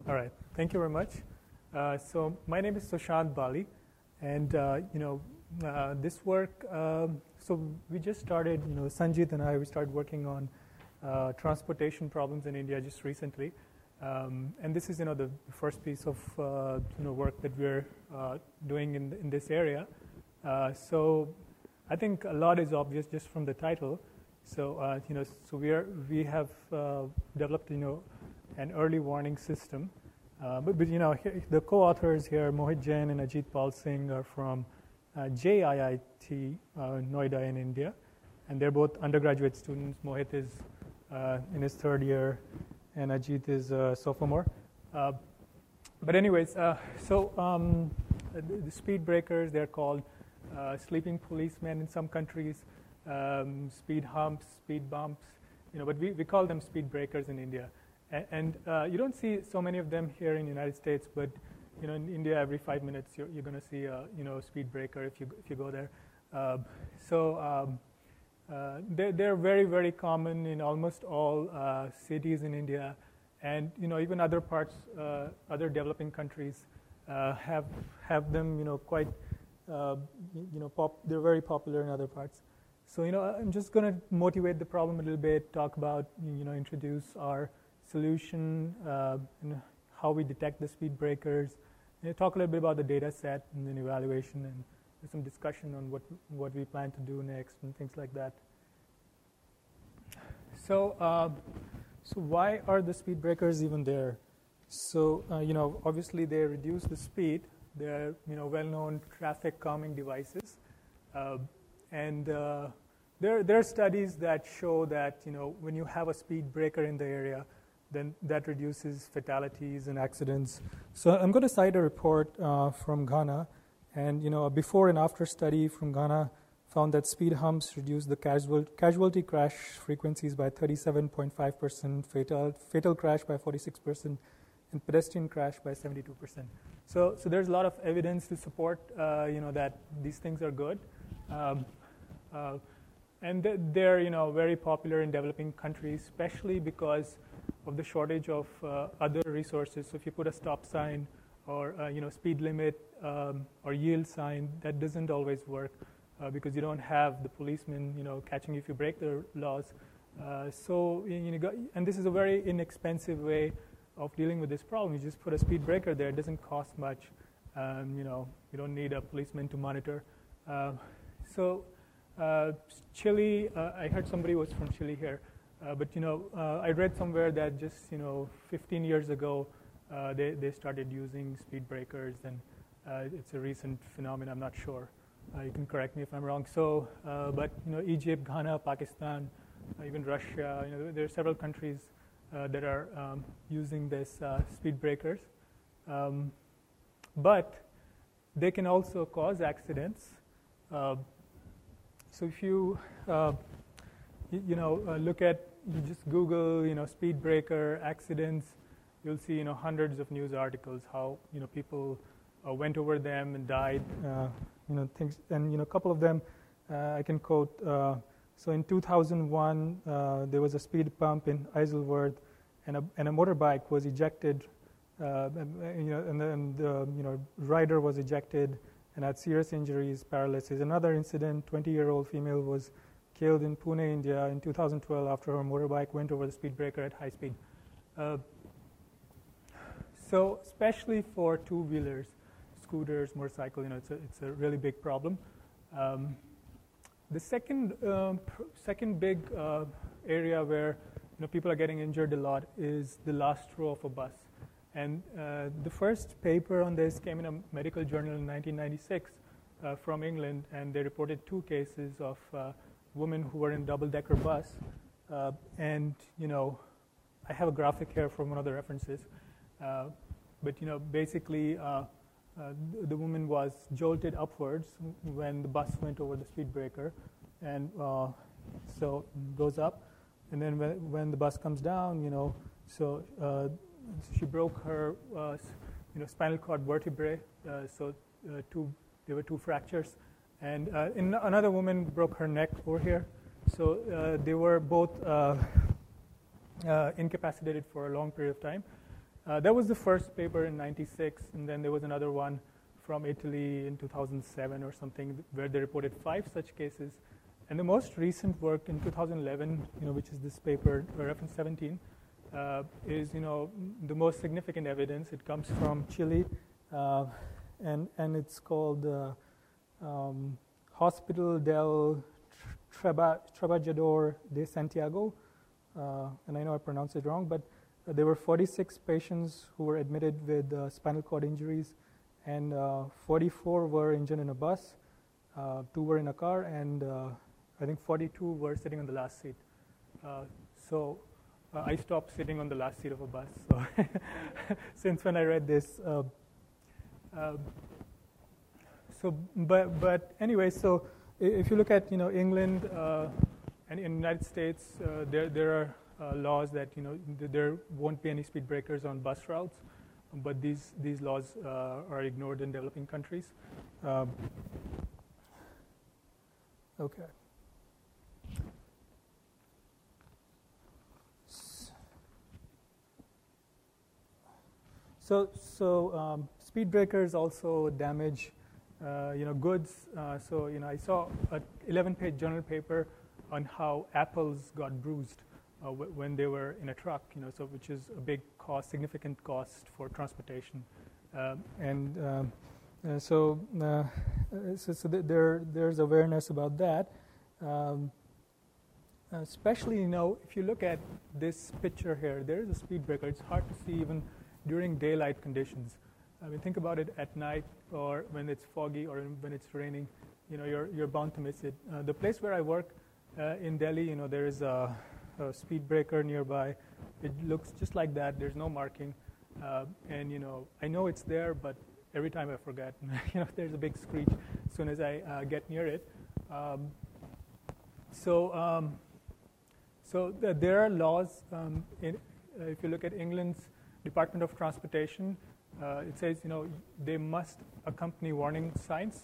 All right. Thank you very much. So my name is Sushant Bali, and this work. So we just started. Sanjit and I, we started working on transportation problems in India just recently, and this is the first piece of work that we're doing in this area. So I think a lot is obvious just from the title. So so we have developed an early warning system. But the co-authors here, Mohit Jain and Ajit Pal Singh, are from JIIT, Noida in India, and they're both undergraduate students. Mohit is in his third year, and Ajit is a sophomore. But anyways, the speed breakers, they're called sleeping policemen in some countries, speed humps, speed bumps, but we call them speed breakers in India. And you don't see so many of them here in the United States, but in India, every 5 minutes you're going to see a speed breaker if you go there. They're very, very common in almost all cities in India, and even other parts, other developing countries have them. Quite they're very popular in other parts. So I'm just going to motivate the problem a little bit, talk about introduce our solution, how we detect the speed breakers, talk a little bit about the data set and then evaluation, and some discussion on what we plan to do next and things like that. So why are the speed breakers even there? So obviously they reduce the speed. They're well-known traffic calming devices, and there are studies that show that when you have a speed breaker in the area, then that reduces fatalities and accidents. So I'm going to cite a report from Ghana, and a before and after study from Ghana found that speed humps reduce the casualty crash frequencies by 37.5%, fatal crash by 46%, and pedestrian crash by 72%. So there's a lot of evidence to support that these things are good, and they're very popular in developing countries, especially because of the shortage of other resources. So if you put a stop sign or speed limit or yield sign, that doesn't always work because you don't have the policemen catching you if you break the laws. And this is a very inexpensive way of dealing with this problem. You just put a speed breaker there. It doesn't cost much. You don't need a policeman to monitor. Chile. I heard somebody was from Chile here. But I read somewhere that just 15 years ago they started using speed breakers, and it's a recent phenomenon. I'm not sure. You can correct me if I'm wrong. So, but Egypt, Ghana, Pakistan, even Russia. There are several countries that are using this speed breakers, but they can also cause accidents. So if you look at, you just Google, speed breaker accidents, you'll see, hundreds of news articles how, people went over them and died, things, and, a couple of them I can quote. So in 2001, there was a speed bump in Isleworth, and a motorbike was ejected, and the rider was ejected and had serious injuries, paralysis. Another incident, 20-year-old female was killed in Pune, India in 2012 after her motorbike went over the speed breaker at high speed. So especially for two-wheelers, scooters, motorcycle, it's a really big problem. The second big area where people are getting injured a lot is the last row of a bus. And the first paper on this came in a medical journal in 1996 from England, and they reported 2 cases of women who were in double-decker bus, and I have a graphic here from one of the references, but basically the woman was jolted upwards when the bus went over the speed breaker, and so it goes up, and then when the bus comes down, so she broke her spinal cord vertebrae, so there were 2 fractures. And another woman broke her neck over here. So they were both incapacitated for a long period of time. That was the first paper in '96, and then there was another one from Italy in 2007 or something where they reported 5 such cases. And the most recent work in 2011, which is this paper, reference 17, is the most significant evidence. It comes from Chile, and it's called Hospital del Trabajador de Santiago, and I know I pronounced it wrong, but there were 46 patients who were admitted with spinal cord injuries, and 44 were injured in a bus, 2 were in a car, and I think 42 were sitting on the last seat. So I stopped sitting on the last seat of a bus. So since when I read this. But anyway, so if you look at England and in the United States, there are laws that there won't be any speed breakers on bus routes, but these laws are ignored in developing countries. Okay. So speed breakers also damage goods. So I saw an 11-page journal paper on how apples got bruised when they were in a truck. So which is a big cost, significant cost for transportation, so there's awareness about that. Especially if you look at this picture here, there is a speed breaker. It's hard to see even during daylight conditions. I mean, think about it at night or when it's foggy or when it's raining. You're bound to miss it. The place where I work in Delhi, there is a speed breaker nearby. It looks just like that. There's no marking, and I know it's there, but every time I forget. There's a big screech as soon as I get near it. So there are laws. If you look at England's Department of Transportation, it says they must accompany warning signs.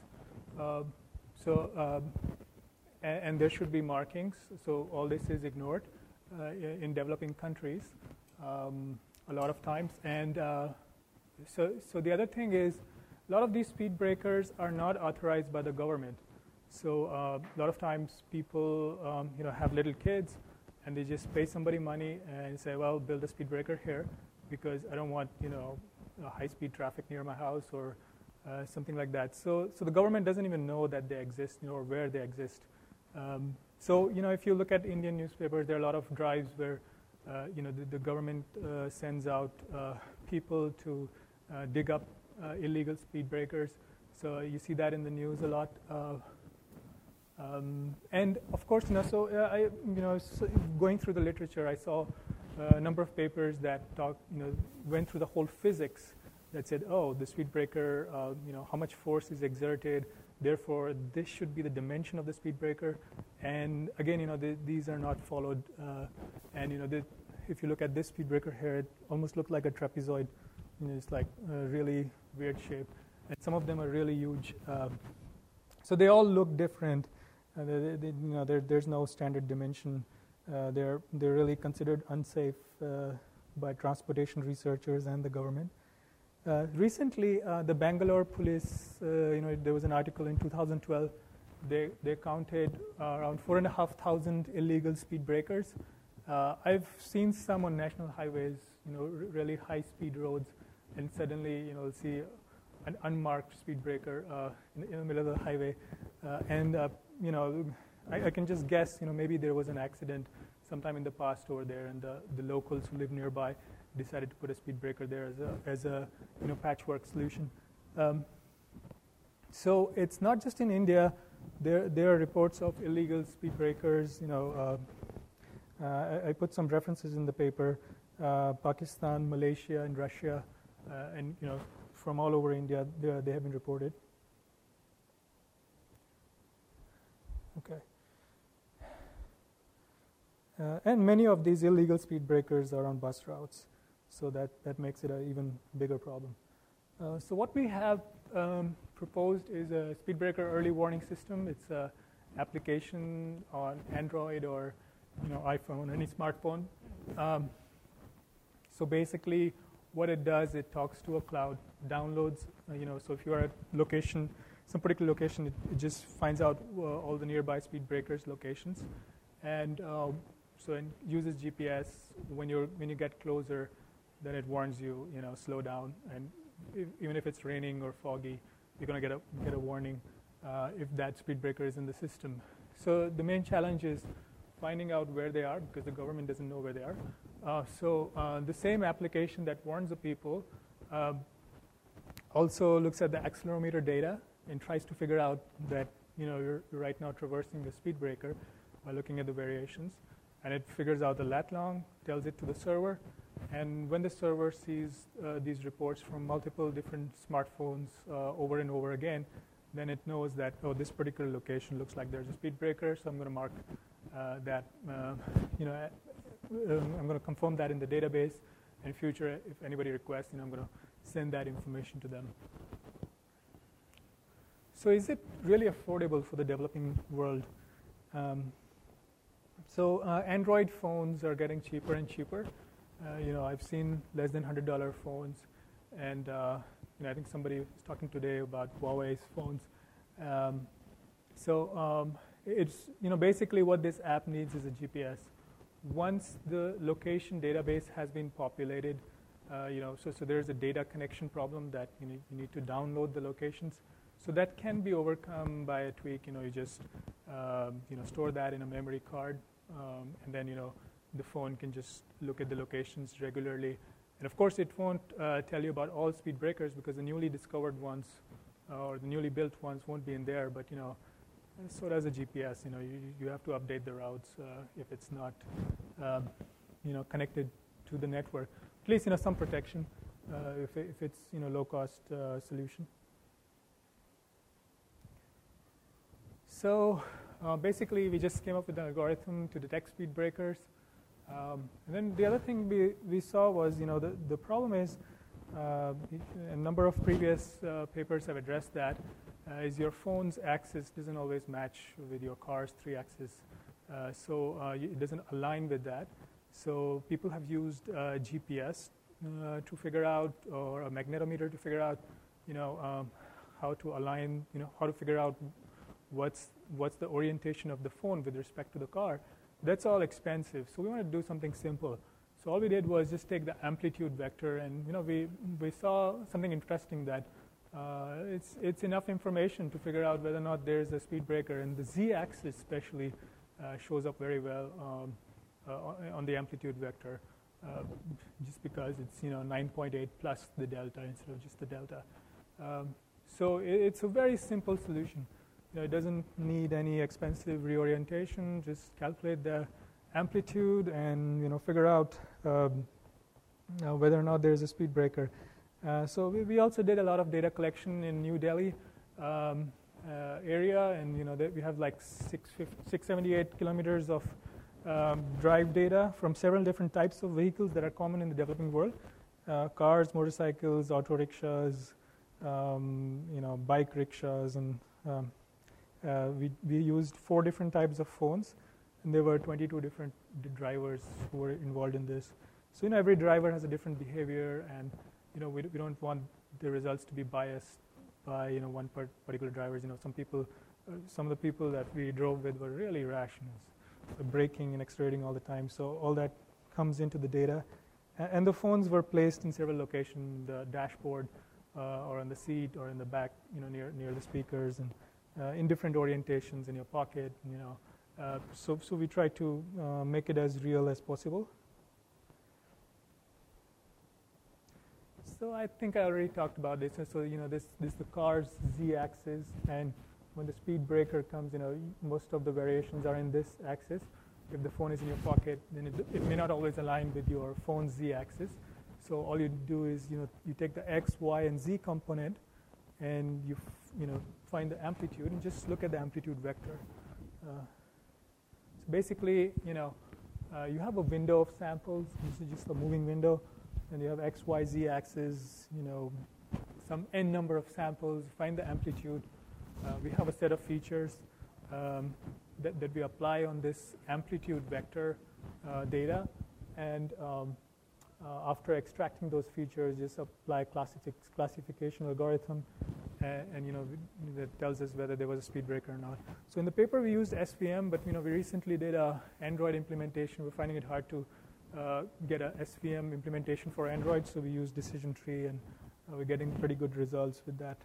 And there should be markings. So all this is ignored in developing countries a lot of times. And so the other thing is, a lot of these speed breakers are not authorized by the government. So a lot of times people have little kids, and they just pay somebody money and say, well, build a speed breaker here, because I don't want high-speed traffic near my house or something like that. So the government doesn't even know that they exist or where they exist. So if you look at Indian newspapers, there are a lot of drives where the government sends out people to dig up illegal speed breakers. So you see that in the news a lot. And of course, going through the literature, I saw a number of papers that went through the whole physics that said, oh, the speed breaker, how much force is exerted, therefore this should be the dimension of the speed breaker. And again, these are not followed. And if you look at this speed breaker here, it almost looked like a trapezoid. It's like a really weird shape, and some of them are really huge. So they all look different. There's no standard dimension. They're really considered unsafe by transportation researchers and the government. Recently, the Bangalore police, there was an article in 2012. They counted around 4,500 illegal speed breakers. I've seen some on national highways, really high-speed roads, and suddenly, you'll see an unmarked speed breaker in the middle of the highway, I can just guess, maybe there was an accident sometime in the past over there, and the locals who live nearby decided to put a speed breaker there as a patchwork solution. So it's not just in India. There are reports of illegal speed breakers. I put some references in the paper: Pakistan, Malaysia, and Russia, and from all over India, they have been reported. Okay. And many of these illegal speed breakers are on bus routes, so that makes it an even bigger problem. So what we have proposed is a speed breaker early warning system. It's an application on Android or iPhone, any smartphone. So basically, what it does, it talks to a cloud, downloads, so if you're at location, some particular location, it just finds out all the nearby speed breakers locations, and so it uses GPS. When you get closer, then it warns you, slow down, and even if it's raining or foggy, you're going to get a warning if that speed breaker is in the system. So the main challenge is finding out where they are, because the government doesn't know where they are. So the same application that warns the people also looks at the accelerometer data and tries to figure out that you're right now traversing the speed breaker by looking at the variations. And it figures out the lat long, tells it to the server. And when the server sees these reports from multiple different smartphones over and over again, then it knows that, oh, this particular location looks like there's a speed breaker, so I'm going to mark that, I'm going to confirm that in the database. In future, if anybody requests, I'm going to send that information to them. So is it really affordable for the developing world? So Android phones are getting cheaper and cheaper. I've seen less than $100 phones, and I think somebody was talking today about Huawei's phones. It's basically what this app needs is a GPS. Once the location database has been populated, so there's a data connection problem that you need to download the locations. So that can be overcome by a tweak. You just store that in a memory card, and then the phone can just look at the locations regularly. And of course, it won't tell you about all speed breakers, because the newly discovered ones or the newly built ones won't be in there. But so does a GPS. You have to update the routes if it's not connected to the network. At least some protection if it's low cost solution. So basically, we just came up with an algorithm to detect speed breakers. And then the other thing we saw was, the problem is, a number of previous papers have addressed that, is your phone's axis doesn't always match with your car's 3-axis. It doesn't align with that. So people have used GPS to figure out, or a magnetometer to figure out, how to align, how to figure out what's the orientation of the phone with respect to the car. That's all expensive. So we want to do something simple. So all we did was just take the amplitude vector, and we saw something interesting, that it's enough information to figure out whether or not there's a speed breaker, and the z-axis especially shows up very well on the amplitude vector, just because it's 9.8 plus the delta instead of just the delta. So it's a very simple solution. It doesn't need any expensive reorientation. Just calculate the amplitude and figure out whether or not there's a speed breaker. So we also did a lot of data collection in New Delhi area, and we have like 678 kilometers of drive data from several different types of vehicles that are common in the developing world: cars, motorcycles, auto rickshaws, bike rickshaws, and we used 4 different types of phones, and there were 22 different drivers who were involved in this. So every driver has a different behavior, and we don't want the results to be biased by one particular driver. Some of the people that we drove with were really rash, braking and accelerating all the time. So all that comes into the data, and the phones were placed in several locations: the dashboard, or on the seat, or in the back, near the speakers, and in different orientations in your pocket. So we try to make it as real as possible. So I think I already talked about this. So this is the car's z-axis, and when the speed breaker comes, most of the variations are in this axis. If the phone is in your pocket, then it may not always align with your phone's z-axis. So all you do is you take the x, y, and z component, and you find the amplitude, and just look at the amplitude vector. So basically, you have a window of samples. This is just a moving window. And you have x, y, z axis, some n number of samples, find the amplitude. We have a set of features that we apply on this amplitude vector data. And after extracting those features, just apply classification algorithm, and that tells us whether there was a speed breaker or not. So in the paper we used SVM, but we recently did a Android implementation. We're finding it hard to get a SVM implementation for Android, so we use decision tree, and we're getting pretty good results with that.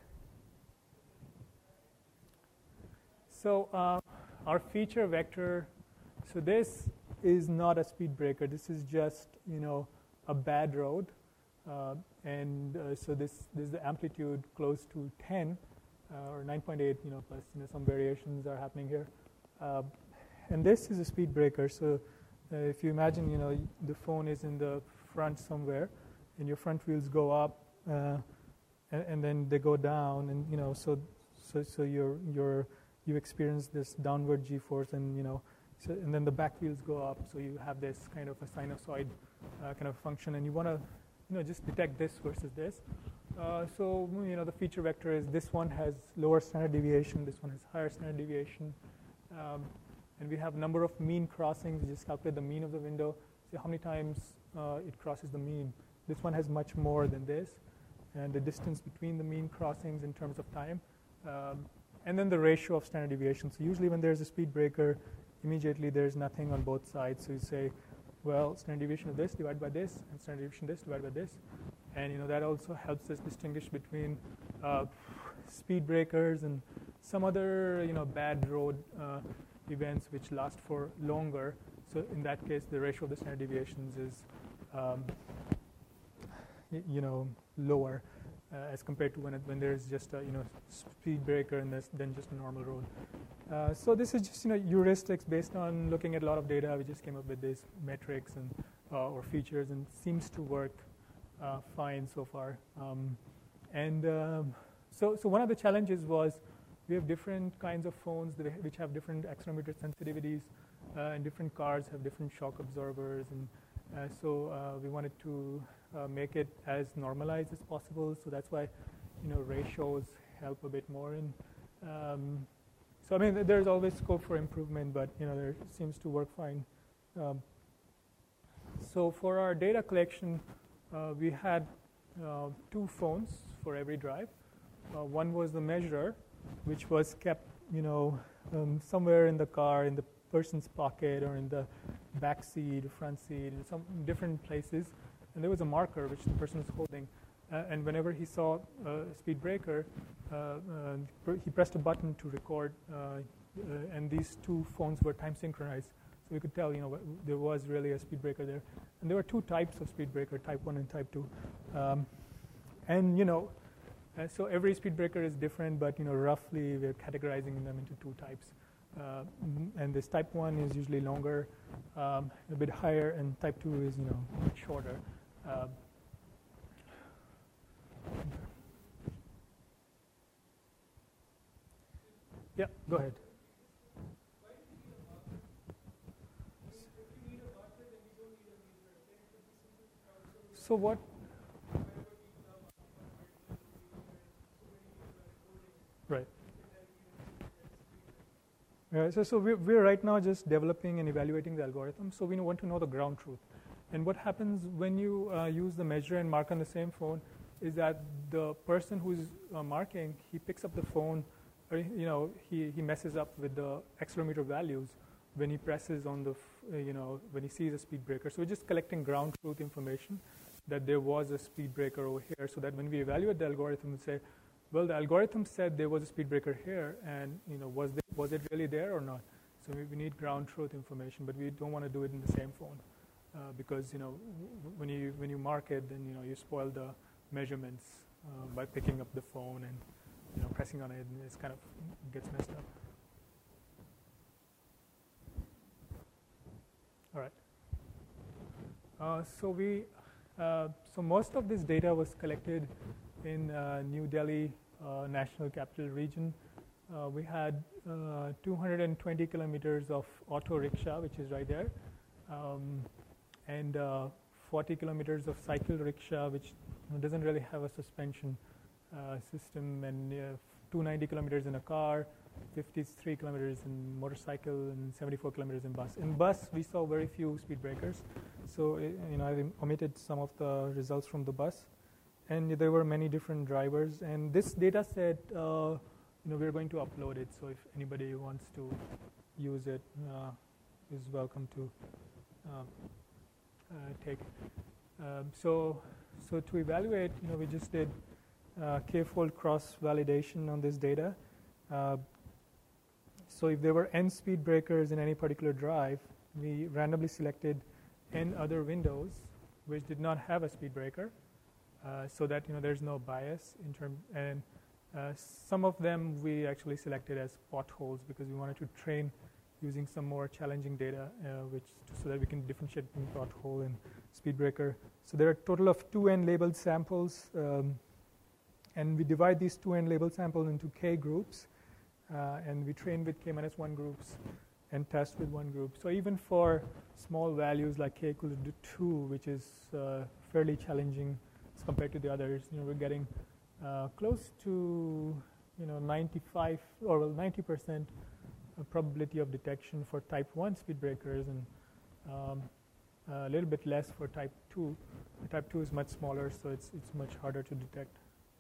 So our feature vector, so this is not a speed breaker. This is just a bad road, and so this is the amplitude close to 10 or 9.8, plus some variations are happening here, and this is a speed breaker. So if you imagine the phone is in the front somewhere, and your front wheels go up, and then they go down, and so you experience this downward g-force, and and then the back wheels go up, so you have this kind of a sinusoid kind of function, and you want to just detect this versus this. So the feature vector is this one has lower standard deviation, this one has higher standard deviation, and we have number of mean crossings. We just calculate the mean of the window, see how many times it crosses the mean. This one has much more than this, and the distance between the mean crossings in terms of time, and then the ratio of standard deviation. So usually when there's a speed breaker, immediately there's nothing on both sides. So you say, well, standard deviation of this divided by this, and standard deviation of this divided by this. And that also helps us distinguish between speed breakers and some other bad road events which last for longer. So in that case, the ratio of the standard deviations is lower as compared to when there's just a speed breaker and then just a normal road. So this is just heuristics based on looking at a lot of data. We just came up with these metrics and or features, and seems to work fine so far. So one of the challenges was we have different kinds of phones which have different accelerometer sensitivities, and different cars have different shock absorbers, and so we wanted to make it as normalized as possible. So that's why ratios help a bit more. And so I mean, there's always scope for improvement, but there seems to work fine. So for our data collection, we had 2 phones for every drive. One was the measurer, which was kept somewhere in the car, in the person's pocket, or in the back seat, front seat, in some different places. And there was a marker which the person was holding. And whenever he saw a speed breaker, he pressed a button to record. And these 2 phones were time synchronized. So we could tell, there was really a speed breaker there. And there were 2 types of speed breaker, type 1 and type 2. So every speed breaker is different, but roughly we're categorizing them into 2 types. And this type 1 is usually longer, a bit higher, and type 2 is shorter. Yeah, go ahead. So what? Right. So we're right now just developing and evaluating the algorithm. So we want to know the ground truth. And what happens when you use the measure and mark on the same phone is that the person who's marking, he picks up the phone, or he messes up with the accelerometer values when he presses on the, when he sees a speed breaker. So we're just collecting ground truth information that there was a speed breaker over here, so that when we evaluate the algorithm, we say, well, the algorithm said there was a speed breaker here, and was it really there or not? So we need ground truth information, but we don't want to do it in the same phone, because when you mark it, then you spoil the measurements by picking up the phone and pressing on it, and it kind of gets messed up. All right. So most of this data was collected in New Delhi National Capital Region. We had 220 kilometers of auto rickshaw, which is right there, and 40 kilometers of cycle rickshaw, which doesn't really have a suspension system, and 290 kilometers in a car, 53 kilometers in motorcycle, and 74 kilometers in bus. In bus, we saw very few speed breakers. So I've omitted some of the results from the bus, and there were many different drivers. And this data set, we're going to upload it. So if anybody wants to use it, is welcome to take it. So to evaluate, we just did k-fold cross validation on this data. So if there were n speed breakers in any particular drive, we randomly selected n other windows which did not have a speed breaker, so that there's no bias in terms. And some of them we actually selected as potholes because we wanted to train using some more challenging data, so that we can differentiate between pothole and speed breaker. So there are a total of 2n labeled samples, and we divide these 2n labeled samples into k groups, and we train with k-1 groups and test with one group. So even for small values like k equals to 2, which is fairly challenging as compared to the others, we're getting close to 95 or 90% probability of detection for type 1 speed breakers, and a little bit less for type 2. Type 2 is much smaller, so it's much harder to detect.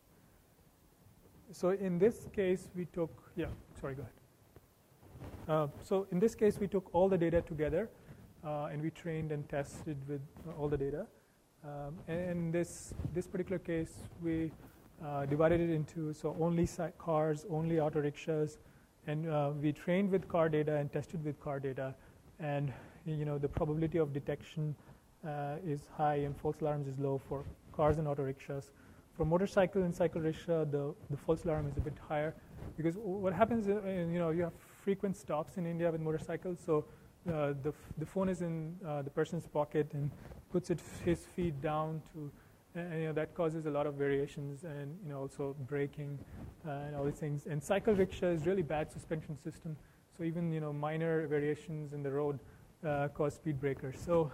So in this case, we took, go ahead. So in this case, we took all the data together, and we trained and tested with all the data. And this particular case, we divided it into only cars, only auto rickshaws, and we trained with car data and tested with car data. And the probability of detection is high and false alarms is low for cars and auto rickshaws. For motorcycle and cycle rickshaw, the false alarm is a bit higher, because what happens is, you have frequent stops in India with motorcycles. So the phone is in the person's pocket and puts his feet down to, and that causes a lot of variations, and also braking and all these things. And cycle rickshaw is really bad suspension system, so even minor variations in the road cause speed breakers. So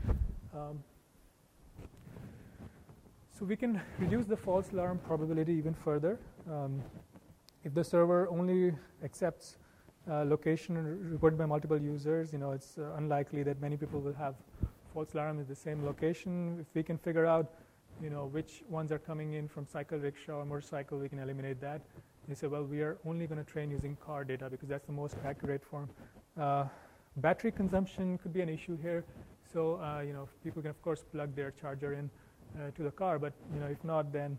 we can reduce the false alarm probability even further. If the server only accepts location reported by multiple users, it's unlikely that many people will have false alarm at the same location. If we can figure out, which ones are coming in from cycle rickshaw or motorcycle, we can eliminate that. They say, well, we are only going to train using car data because that's the most accurate form. Battery consumption could be an issue here. So, people can, of course, plug their charger in to the car, but if not, then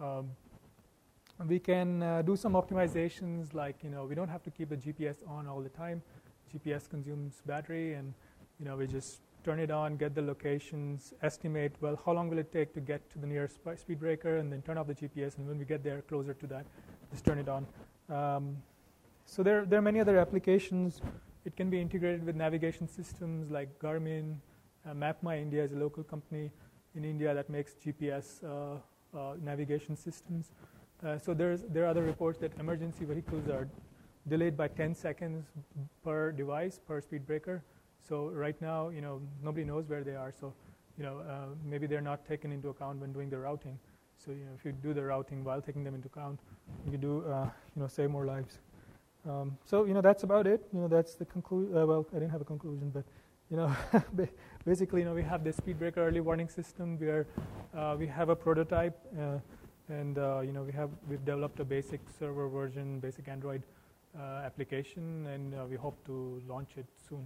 we can do some optimizations, like we don't have to keep the GPS on all the time. GPS consumes battery, and we just turn it on, get the locations, estimate, well, how long will it take to get to the nearest speed breaker, and then turn off the GPS, and when we get there closer to that, just turn it on. So there are many other applications. It can be integrated with navigation systems like Garmin. MapMyIndia is a local company in India that makes GPS navigation systems. So there are other reports that emergency vehicles are delayed by 10 seconds per device, per speed breaker. So right now, nobody knows where they are. So, maybe they're not taken into account when doing the routing. So, if you do the routing while taking them into account, you do, save more lives. So, that's about it. That's the conclusion. Well, I didn't have a conclusion, but, basically, we have this speed breaker early warning system where we have a prototype, and we've developed a basic server version, basic Android application, and we hope to launch it soon.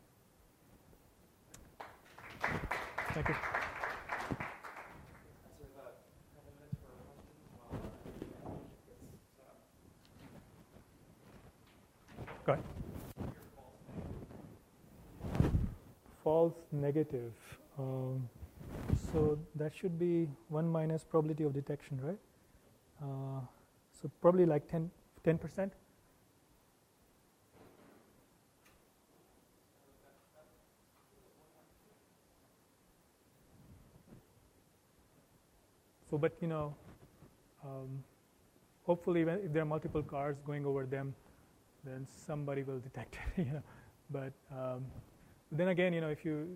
Thank you. Go ahead. False negative. So that should be 1 minus probability of detection, right? So probably like 10%. So, but hopefully, if there are multiple cars going over them, then somebody will detect it. But then again, if you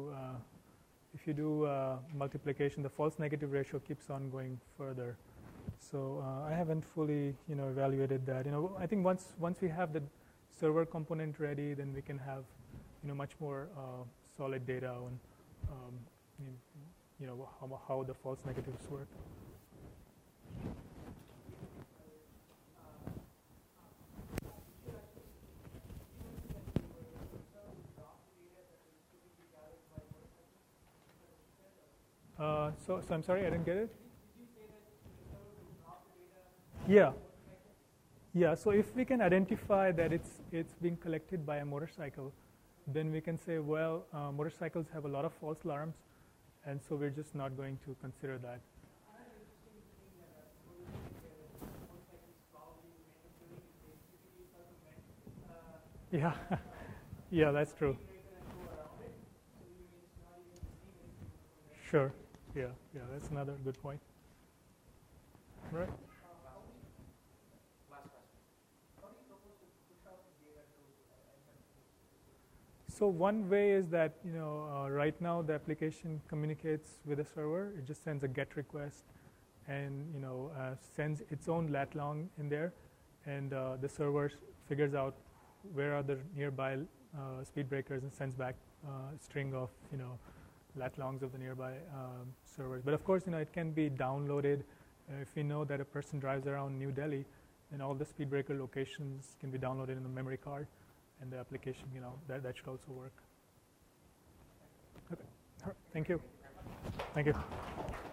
do multiplication, the false negative ratio keeps on going further. So I haven't fully evaluated that. I think once we have the server component ready, then we can have much more solid data on um, you know how the false negatives work. So I'm sorry, I didn't get it. Yeah, yeah. So if we can identify that it's being collected by a motorcycle, then we can say, well, motorcycles have a lot of false alarms, and so we're just not going to consider that. Yeah, yeah, that's true. Sure. Yeah, yeah, that's another good point. Right. So one way is that right now the application communicates with the server. It just sends a GET request, and sends its own lat long in there, and the server figures out where are the nearby speed breakers and sends back a string of lat longs of the nearby servers. But of course, it can be downloaded. If we know that a person drives around New Delhi, then all the speed breaker locations can be downloaded in the memory card, and the application, that should also work. Okay. All right. Thank you. Thank you.